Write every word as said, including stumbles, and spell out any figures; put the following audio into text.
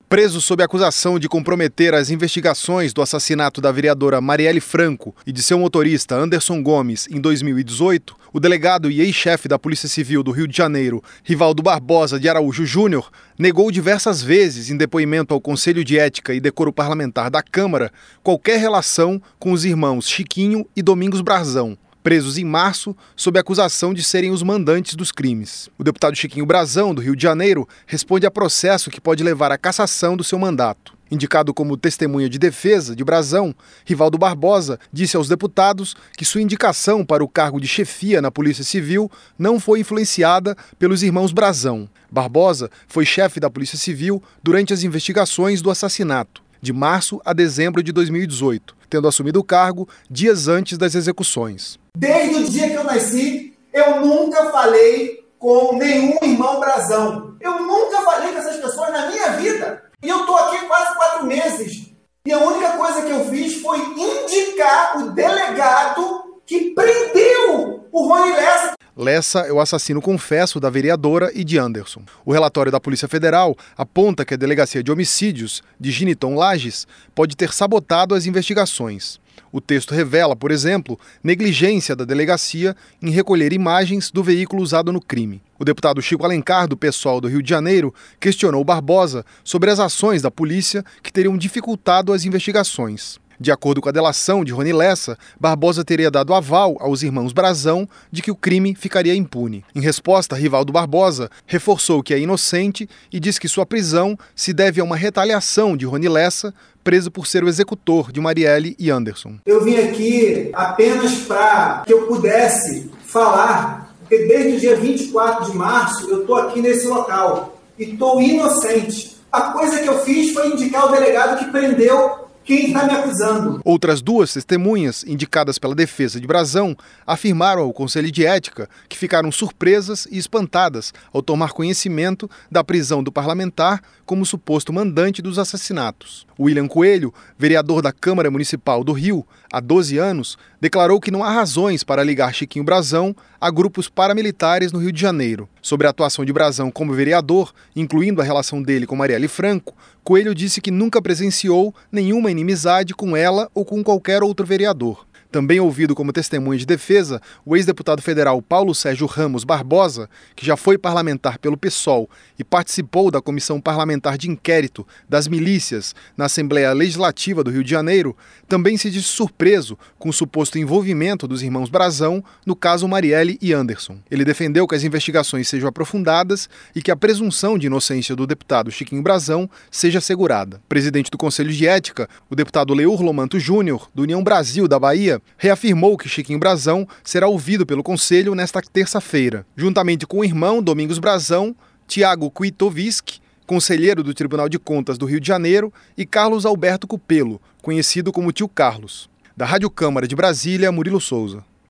Preso sob acusação de comprometer as investigações do assassinato da vereadora Marielle Franco e de seu motorista Anderson Gomes em dois mil e dezoito, o delegado e ex-chefe da Polícia Civil do Rio de Janeiro, Rivaldo Barbosa de Araújo Júnior, negou diversas vezes em depoimento ao Conselho de Ética e Decoro Parlamentar da Câmara qualquer relação com os irmãos Chiquinho e Domingos Brazão, presos em março sob acusação de serem os mandantes dos crimes. O deputado Chiquinho Brazão, do Rio de Janeiro, responde a processo que pode levar à cassação do seu mandato. Indicado como testemunha de defesa de Brazão, Rivaldo Barbosa disse aos deputados que sua indicação para o cargo de chefia na Polícia Civil não foi influenciada pelos irmãos Brazão. Barbosa foi chefe da Polícia Civil durante as investigações do assassinato, de março a dezembro de dois mil e dezoito, tendo assumido o cargo dias antes das execuções. Desde o dia que eu nasci, eu nunca falei com nenhum irmão Brazão. Eu nunca falei com essas pessoas na minha vida. E eu estou aqui quase quatro meses. E a única coisa que eu fiz foi indicar o delegado que prendeu o Rony Lessa. Lessa é o assassino confesso da vereadora e de Anderson. O relatório da Polícia Federal aponta que a Delegacia de Homicídios de Giniton Lages pode ter sabotado as investigações. O texto revela, por exemplo, negligência da delegacia em recolher imagens do veículo usado no crime. O deputado Chico Alencar, do PSOL do Rio de Janeiro, questionou Barbosa sobre as ações da polícia que teriam dificultado as investigações. De acordo com a delação de Rony Lessa, Barbosa teria dado aval aos irmãos Brazão de que o crime ficaria impune. Em resposta, Rivaldo Barbosa reforçou que é inocente e diz que sua prisão se deve a uma retaliação de Rony Lessa, preso por ser o executor de Marielle e Anderson. Eu vim aqui apenas para que eu pudesse falar, porque desde o dia vinte e quatro de março eu estou aqui nesse local e estou inocente. A coisa que eu fiz foi indicar o delegado que prendeu quem está me acusando. Outras duas testemunhas, indicadas pela defesa de Brazão, afirmaram ao Conselho de Ética que ficaram surpresas e espantadas ao tomar conhecimento da prisão do parlamentar como suposto mandante dos assassinatos. William Coelho, vereador da Câmara Municipal do Rio, há doze anos, declarou que não há razões para ligar Chiquinho Brazão a grupos paramilitares no Rio de Janeiro. Sobre a atuação de Brazão como vereador, incluindo a relação dele com Marielle Franco, Coelho disse que nunca presenciou nenhuma inimizade com ela ou com qualquer outro vereador. Também ouvido como testemunha de defesa, o ex-deputado federal Paulo Sérgio Ramos Barbosa, que já foi parlamentar pelo PSOL e participou da Comissão Parlamentar de Inquérito das Milícias na Assembleia Legislativa do Rio de Janeiro, também se disse surpreso com o suposto envolvimento dos irmãos Brazão no caso Marielle e Anderson. Ele defendeu que as investigações sejam aprofundadas e que a presunção de inocência do deputado Chiquinho Brazão seja assegurada. Presidente do Conselho de Ética, o deputado Leur Lomanto Júnior, do União Brasil da Bahia, reafirmou que Chiquinho Brazão será ouvido pelo Conselho nesta terça-feira, juntamente com o irmão Domingos Brazão, Tiago Kwiatkowski, conselheiro do Tribunal de Contas do Rio de Janeiro, e Carlos Alberto Cupelo, conhecido como Tio Carlos. Da Rádio Câmara de Brasília, Murilo Souza.